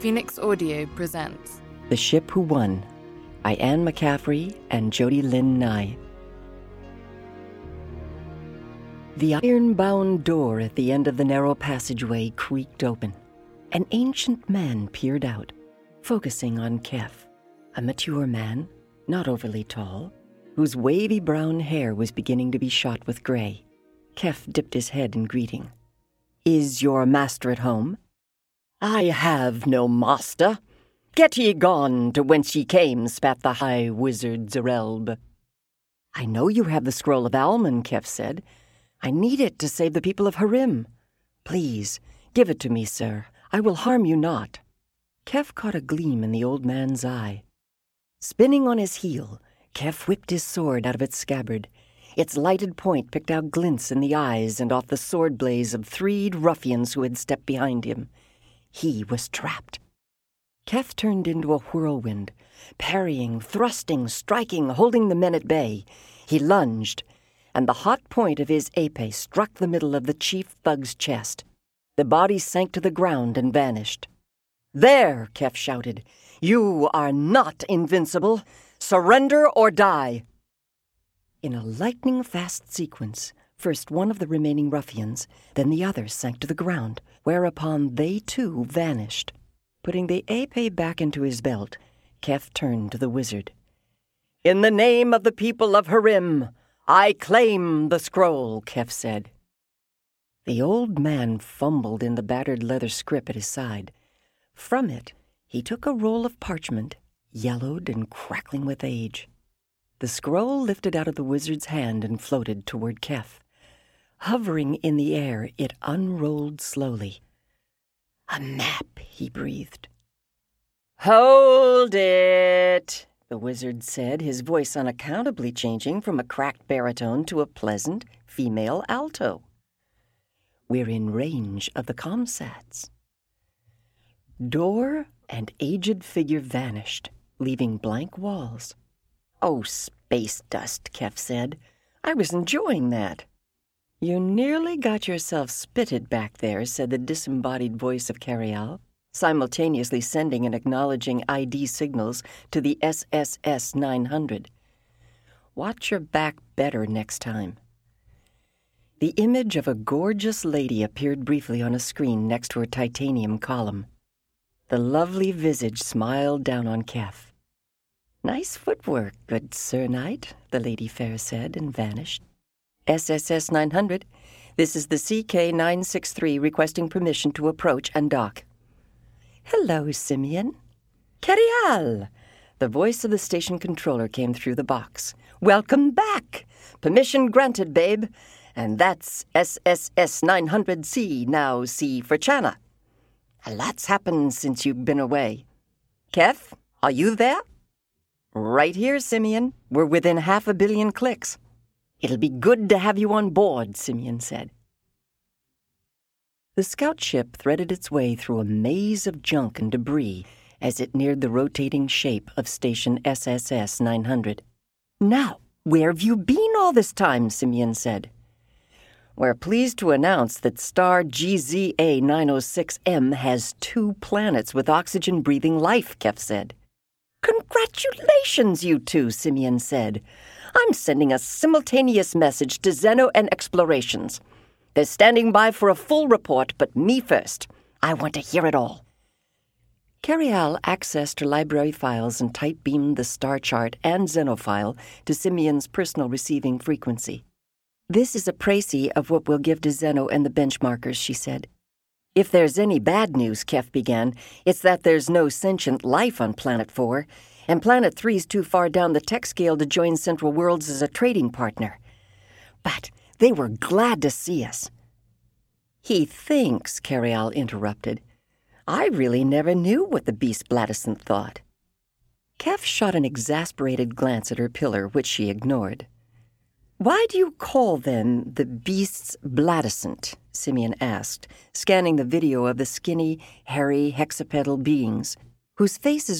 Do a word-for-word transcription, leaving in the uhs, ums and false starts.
Phoenix Audio presents The Ship Who Won by Anne McCaffrey and Jody Lynn Nye. The iron-bound door at the end of the narrow passageway creaked open. An ancient man peered out, focusing on Kef, a mature man, not overly tall, whose wavy brown hair was beginning to be shot with gray. Kef dipped his head in greeting. "Is your master at home?" "I have no master. Get ye gone to whence ye came," spat the high wizard Zerelb. "I know you have the scroll of Alman," Kef said. "I need it to save the people of Harim. Please, give it to me, sir. I will harm you not." Kef caught a gleam in the old man's eye. Spinning on his heel, Kef whipped his sword out of its scabbard. Its lighted point picked out glints in the eyes and off the sword blades of three ruffians who had stepped behind him. He was trapped. Kef turned into a whirlwind, parrying, thrusting, striking, holding the men at bay. He lunged, and the hot point of his épée struck the middle of the chief thug's chest. The body sank to the ground and vanished. "There!" Kef shouted. "You are not invincible. Surrender or die!" In a lightning-fast sequence, first one of the remaining ruffians, then the others sank to the ground, whereupon they too vanished. Putting the épée back into his belt, Kef turned to the wizard. "In the name of the people of Harim, I claim the scroll," Kef said. The old man fumbled in the battered leather scrip at his side. From it, he took a roll of parchment, yellowed and crackling with age. The scroll lifted out of the wizard's hand and floated toward Kef. Hovering in the air, it unrolled slowly. "A map," he breathed. "Hold it," the wizard said, his voice unaccountably changing from a cracked baritone to a pleasant female alto. "We're in range of the comsats." Door and aged figure vanished, leaving blank walls. "Oh, space dust," Kef said. "I was enjoying that." "You nearly got yourself spitted back there," said the disembodied voice of Carial, simultaneously sending and acknowledging I D signals to the S S S nine hundred. "Watch your back better next time." The image of a gorgeous lady appeared briefly on a screen next to her titanium column. The lovely visage smiled down on Kef. "Nice footwork, good Sir Knight," the lady fair said, and vanished. S S S nine hundred, this is the C K nine six three requesting permission to approach and dock. "Hello, Simeon." "Carial!" The voice of the station controller came through the box. "Welcome back. Permission granted, babe. And that's S S S nine hundred C, now C for Chana. A lot's happened since you've been away. Kef, are you there?" "Right here, Simeon. We're within half a billion clicks." "It'll be good to have you on board," Simeon said. The scout ship threaded its way through a maze of junk and debris as it neared the rotating shape of station S S S nine hundred. "Now, where have you been all this time?" Simeon said. "We're pleased to announce that star G Z A nine oh six M has two planets with oxygen-breathing life," Kef said. "Congratulations, you two," Simeon said. "I'm sending a simultaneous message to Zeno and Explorations. They're standing by for a full report, but me first. I want to hear it all." Carial accessed her library files and tight-beamed the star chart and Zeno file to Simeon's personal receiving frequency. "This is a précis of what we'll give to Zeno and the benchmarkers," she said. "If there's any bad news," Kef began, "it's that there's no sentient life on Planet four, and Planet three's too far down the tech scale to join Central Worlds as a trading partner. But they were glad to see us." "He thinks," Carial interrupted. "I really never knew what the beast Bladescent thought." Kef shot an exasperated glance at her pillar, which she ignored. "Why do you call them the beasts Bladescent?" Simeon asked, scanning the video of the skinny, hairy, hexapedal beings, whose faces